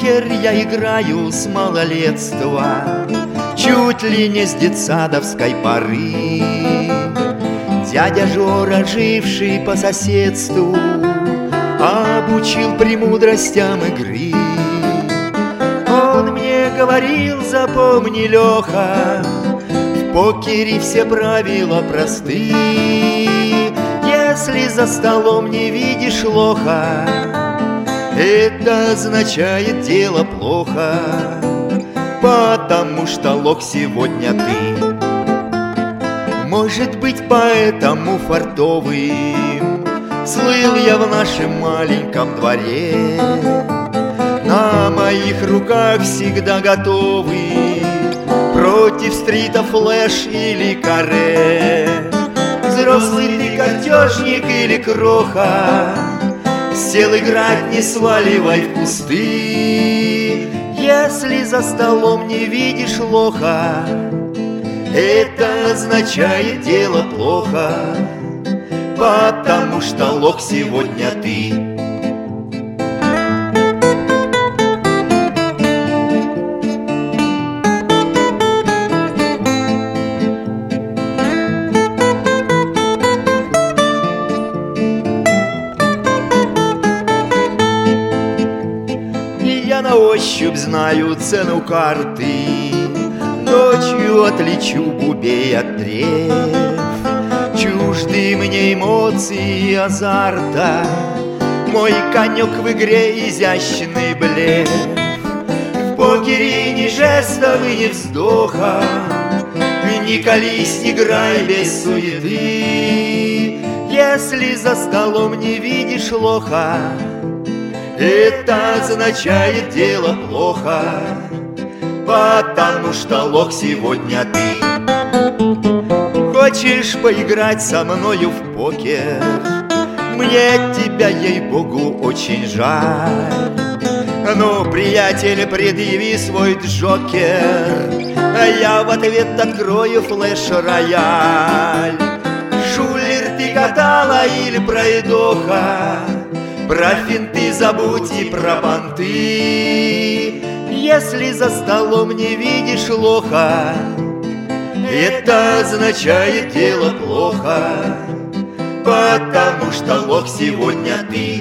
покер я играю с малолетства, чуть ли не с детсадовской поры. Дядя Жора, живший по соседству, обучил премудростям игры. Он мне говорил: запомни, Леха, в покере все правила просты. Если за столом не видишь лоха, это означает дело плохо, потому что лох сегодня ты. Может быть, поэтому фартовым слыл я в нашем маленьком дворе. На моих руках всегда готовый против стрита флэш или каре. Взрослый ты картежник или кроха, сел играть, не сваливай в кусты. Если за столом не видишь лоха, это означает дело плохо, потому что лох сегодня ты. Я на ощупь знаю цену карты, ночью отличу бубей от древ. Чужды мне эмоции и азарта, мой конек в игре изящный блеф. В покере ни жестов и ни вздоха, ни колись, ни играй без суеты. Если за столом не видишь лоха, это означает дело плохо, потому что лох сегодня ты. Хочешь поиграть со мною в покер? Мне тебя, ей-богу, очень жаль. Ну, приятель, предъяви свой джокер, а я в ответ открою флеш-рояль. Шулер, ты гадала или пройдоха? Про финты забудь и про понты. Если за столом не видишь лоха, это означает дело плохо, потому что лох сегодня ты.